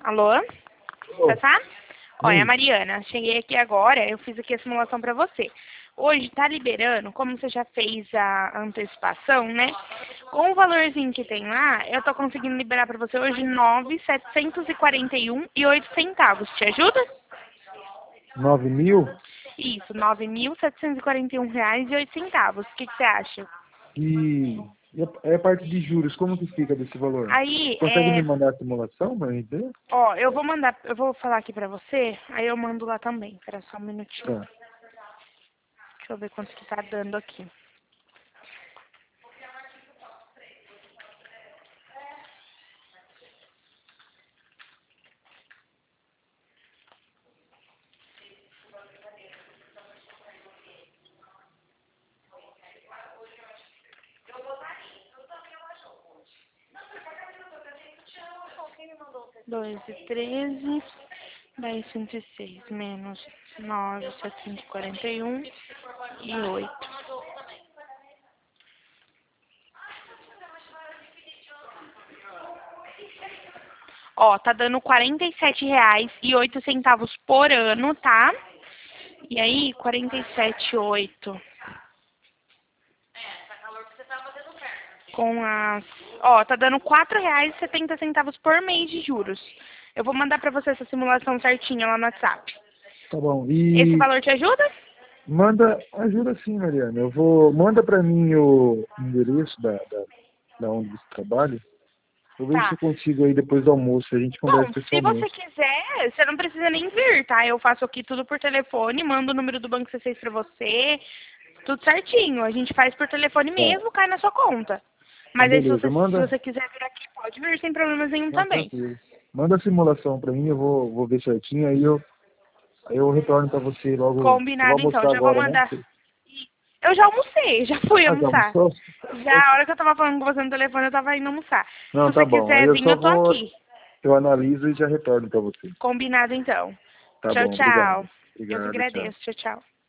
Alô? Tá? Olha, Mariana, cheguei aqui agora, eu fiz aqui a simulação pra você. Hoje tá liberando, como você já fez a antecipação, né? Com o valorzinho que tem lá, eu tô conseguindo liberar pra você hoje 9.741,08. Te ajuda? 9.000? Isso, R$ 9.741,08. O que você acha? E a parte de juros, como que fica desse valor? Aí, Consegue me mandar a simulação pra gente ver? ó, eu vou falar aqui pra você, aí eu mando lá também. Espera só um minutinho. Tá. Deixa eu ver quanto que tá dando aqui. Dois e 13, 10,106 menos 9.741,08. Ó, tá dando R$ 47,08 por ano, tá? E aí, 47,8 com as... Ó, tá dando R$ 4,70 por mês de juros. Eu vou mandar pra você essa simulação certinha lá no WhatsApp. Tá bom. Esse E valor te ajuda? ajuda sim, Mariana. Manda pra mim o endereço da onde você trabalha. Eu vejo se Tá. eu consigo aí depois do almoço, a gente conversa Bom, se você pessoalmente. quiser, você não precisa nem vir, tá? Eu faço aqui tudo por telefone, mando o número do banco C6 pra você, tudo certinho. A gente faz por telefone Tá. mesmo, cai na sua conta. Então Mas aí beleza, se manda. você quiser vir aqui, pode vir sem problemas nenhum Não, também. tranquilo. Manda a simulação pra mim, eu vou ver certinho, aí eu retorno pra você logo. Você vai Combinado então, almoçar já vou agora, né? mandar. Eu já almocei, já fui Ah, já almoçar. almoçou? Já a hora que eu tava falando com você no telefone, eu tava indo almoçar. Se Não, tá você bom. Aí quiser eu vir, só eu tô vou, aqui. eu analiso e já retorno pra você. Combinado então. Tá Tchau, bom, obrigado. tchau. Eu que Obrigado, tchau. agradeço. Tchau, tchau.